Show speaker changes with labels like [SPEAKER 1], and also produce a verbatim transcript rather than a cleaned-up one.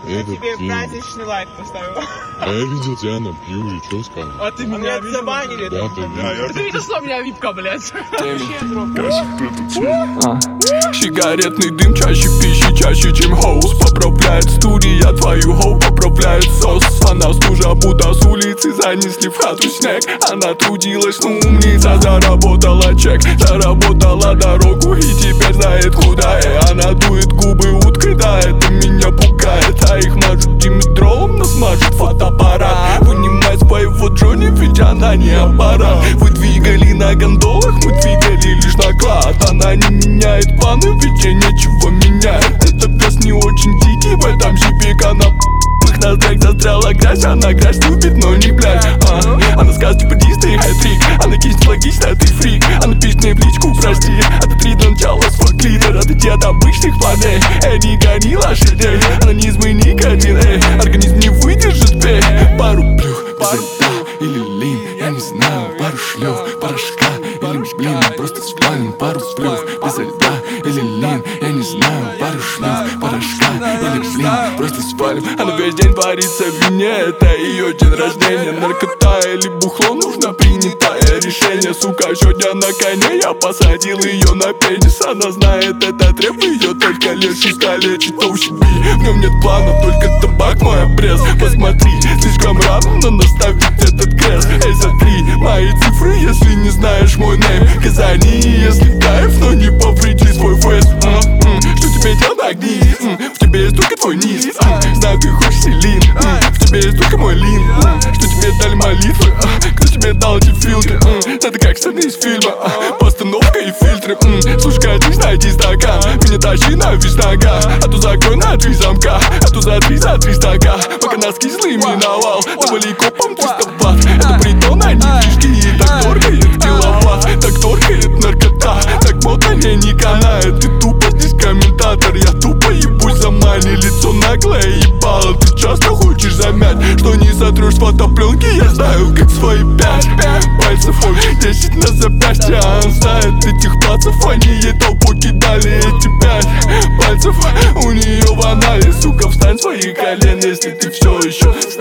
[SPEAKER 1] Я
[SPEAKER 2] этот
[SPEAKER 1] тебе
[SPEAKER 2] день.
[SPEAKER 1] праздничный лайк поставила.
[SPEAKER 2] А я видел тебя на пью, и что скажешь?
[SPEAKER 1] А ты меня видел? Забанили.
[SPEAKER 2] Да, ты видел.
[SPEAKER 1] Ты видел, что у меня випка, блядь?
[SPEAKER 3] Сигаретный дым чаще пищи, чаще чем хоус. Поправляет студия твою хоу, поправляет сос. Она в стужа, будто с улицы занесли в хату снег. Она трудилась, ну умница, заработала чек. Заработала дорогу и теперь знает куда. И она дует губы уткой, да, это меня пугает. А их мажут димедролом, нас мажет фотоаппарат. Вынимай своего Джонни, ведь она не аппарат. Вы двигали на гондолах, мы двигали лишь на клад. Она не меняет планы, ведь ей нечего менять. Это пес не очень дикий, в этом щипика на п***ых ноздрях застряла грязь. Она грязь любит, но не блядь. а. Она сказки по Дисней, хэт-трик. Она кисть логично, а ты фрик. Она пишет мне в личку, прости. А ты три для начала свой клитор. Отойди от обычных парней. Эй, не гони лошадей. Она не изменник один, эй. Организм не выдержит, пей. Пару плюх, без льда или лин. Я не знаю, пару шлёв, порошка или блин. Просто спалим пару сплюх, без льда или лин. Я не знаю, пару шлёв, порошка или блин. Просто спалим. Она весь день варится в вине, это ее день рождения. Наркота или бухло, нужно принятое решение. Сука, сегодня на коне, я посадил ее на пенис. Она знает этот рэп, ее только легче калечит о себе. В нем нет плана, только табак, мой обрез. Посмотри, слишком рано, но наставить этот крест. Эй, смотри, мои цифры, если не знаешь мой нейм. Казани, если кайф, но не повреди свой фейс. Что тебе делать, огни? В тебе есть только твой низ. Знаю, ты хочешь селин. В тебе есть только мой лин. Что тебе дали молитвы? Кто тебе дал эти фильтры? Это как сцены из фильма. Постановка и фильтры. Слушай, катись, найди стакан. Меня тащи на весь нога. А то закрой на три замка. А то за три, за три стака. Пока нас кислый миновал. Довали копом триста ватт. Это притон, а не движки. И так торкает киловатт. Так торкает наркота. Так модно мне не канает. Ты тупо здесь комментатор. Я тупо ебусь за мани. Лицо наглое ебало. Ты часто хочешь замять. Что не сотрешь с фотопленки. Я знаю, как свои пять пальцев. Десять на запястье. А он знает этих пацев. Они ей толпу кидали эти пять пальцев. У нее в анализ. Сука, встань с своих колен, если ты все еще